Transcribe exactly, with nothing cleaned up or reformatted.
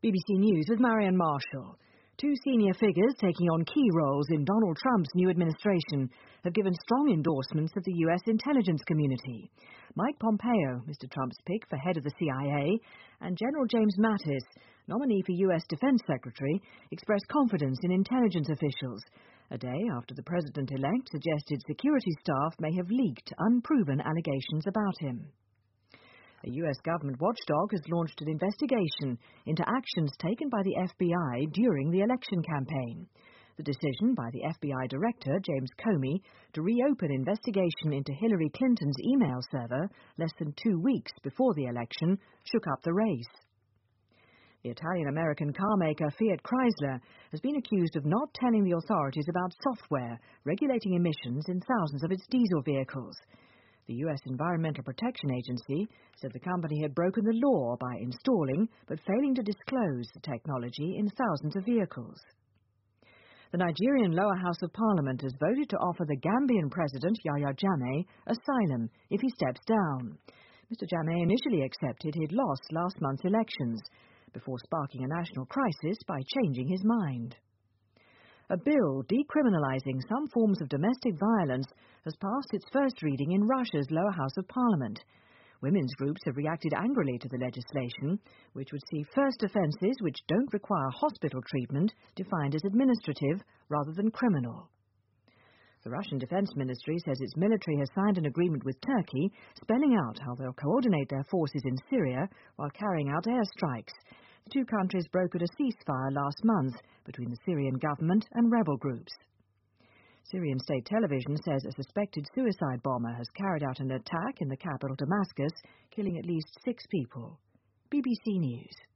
B B C News with Marianne Marshall. Two senior figures taking on key roles in Donald Trump's new administration have given strong endorsements of the U S intelligence community. Mike Pompeo, Mister Trump's pick for head of the C I A, and General James Mattis, nominee for U S Defense Secretary, expressed confidence in intelligence officials, a day after the president-elect suggested security staff may have leaked unproven allegations about him. A U S government watchdog has launched an investigation into actions taken by the F B I during the election campaign. The decision by the F B I Director, James Comey, to reopen investigation into Hillary Clinton's email server less than two weeks before the election shook up the race. The Italian-American carmaker Fiat Chrysler has been accused of not telling the authorities about software regulating emissions in thousands of its diesel vehicles. The U S Environmental Protection Agency said the company had broken the law by installing but failing to disclose the technology in thousands of vehicles. The Nigerian lower house of parliament has voted to offer the Gambian president, Yahya Jammeh, asylum if he steps down. Mister Jammeh initially accepted he'd lost last month's elections, before sparking a national crisis by changing his mind. A bill decriminalising some forms of domestic violence has passed its first reading in Russia's lower house of parliament. Women's groups have reacted angrily to the legislation, which would see first offences which don't require hospital treatment defined as administrative rather than criminal. The Russian Defence Ministry says its military has signed an agreement with Turkey, spelling out how they'll coordinate their forces in Syria while carrying out airstrikes. The two countries brokered a ceasefire last month between the Syrian government and rebel groups. Syrian state television says a suspected suicide bomber has carried out an attack in the capital Damascus, killing at least six people. B B C News.